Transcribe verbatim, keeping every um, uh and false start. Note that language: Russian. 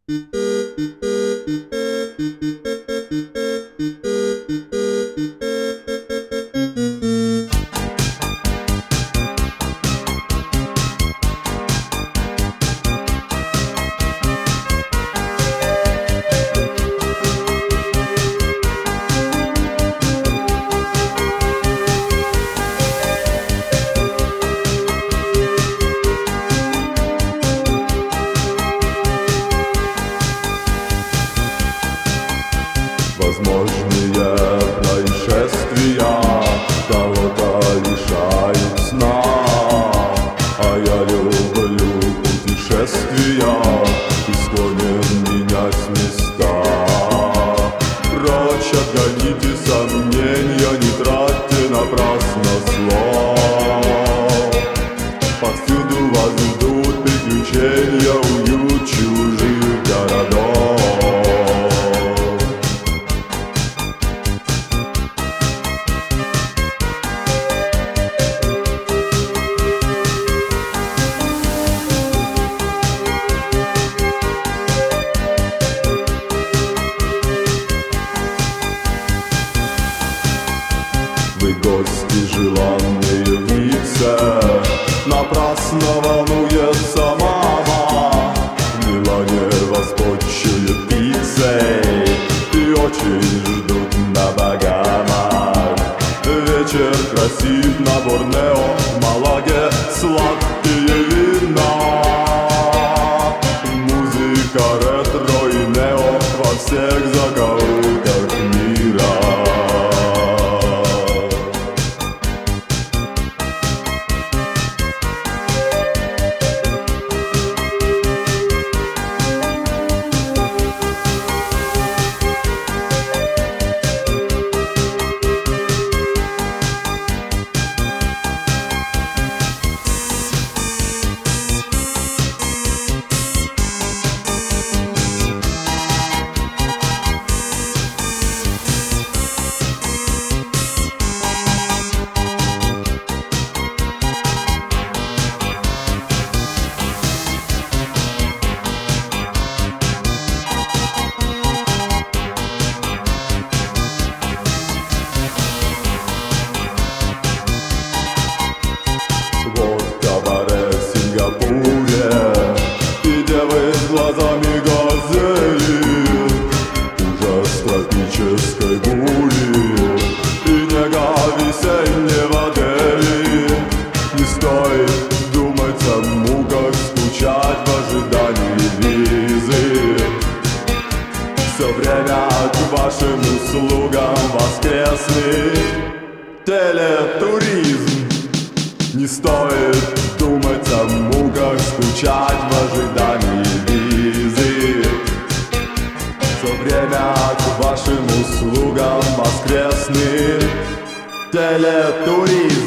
Возможные происшествия кого-то лишают сна, а я люблю путешествия и склонен менять места. Прочь отгоните сомнения, не тратьте напрасно слов. Повсюду вас ждут приключения, уют чужих городов. Вы гости, желанные в Ницце, напрасно волнуется мама. В Милане вас почуют пиццей и очень ждут на Багамах. Вечер красив на Борнео, в Малаге сладкие вина. Музыка ретро и нео во всех закоулках мира. И девы с глазами газели, ужас тропической бури и нега весеннего Дели. Не стоит думать о муках, скучать в ожидании визы. Все время к вашим услугам воскресный телетуризм. Не стоит думать о муках, скучать в ожидании визы. Все время к вашим услугам воскресный телетуризм.